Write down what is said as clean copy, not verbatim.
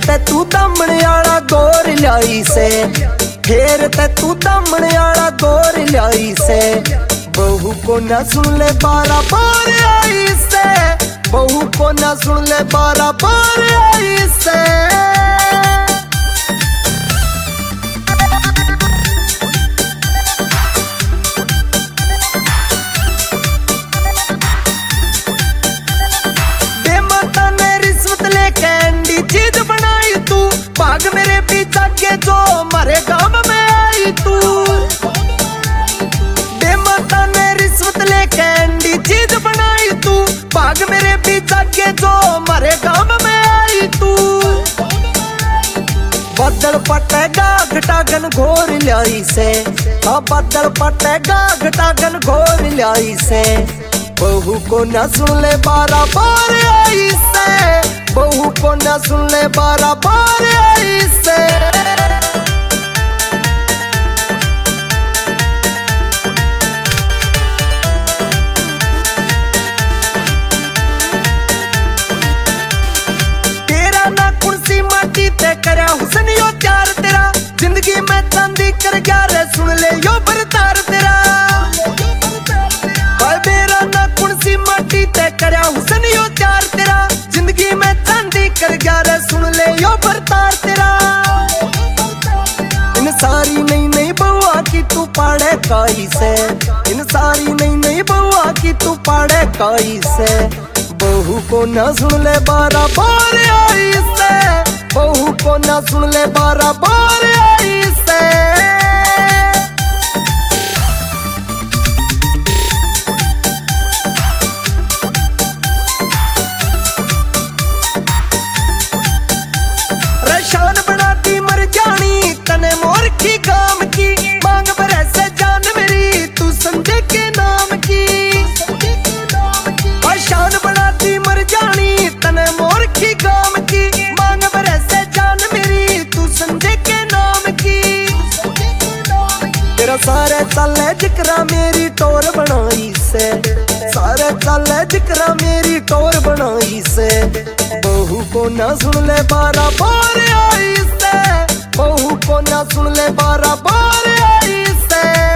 ते तू दमने आला गोर लाई से, फेर ते तू दमने आला गोर लाई से। बहू को न सुन ले बारा बार आई से, बहू को न सुन ले बारा बार आई से। बेमाता ने रिश्वत ले कैंडी चीज बनाई तू, भाग मेरे पीछा के जो मारे गांव में आई तू। बेमाता ने रिश्वत ले कैंडी चीज बनाई तू, भाग मेरे पीछा के जो मारे गांव में आई तू। बदल पटेगा घटागन घोर लाई से, हाँ बदल पटेगा घटागन घोर लाई से। बहू को न सुन ले बारा बार आई से, बहू को न सुन ले बारा बार आई से। तेरा ना कुर्सी माटी ते करया हुसन यो प्यार तेरा, जिंदगी में चांदी कर गया रे सुन ले यो बरतार तेरा। मेरा ना कुर्सी माटी ते करया हुसन यो प्यार तेरा, जिंदगी में चांदी कर गया रे सुन ले यो बरतार तेरा। इन सारी नई नई बउआ की तू पाड़े काई से, इन सारी नई नई बउआ की तू पाड़े काई से। बहू को न सुन ले बारा बार आई से, बहू को न सुन ले बारा बार आई से। शान बनाती मर जानी तने मोर की काम की, मांग भरे से जान मेरी तू संजय के नाम की। और शान बनाती मर जानी तने मोर की काम की, मांग भरे से जान मेरी तू संजय के नाम की। तेरा सारे चले जिक्रा मेरी टोर बनाई से, सारे चले जिक्रा मेरी टोर बनाई से। बहू को न सुन ले बारा बार आई से, बहू को न सुन ले बारा बार आई से।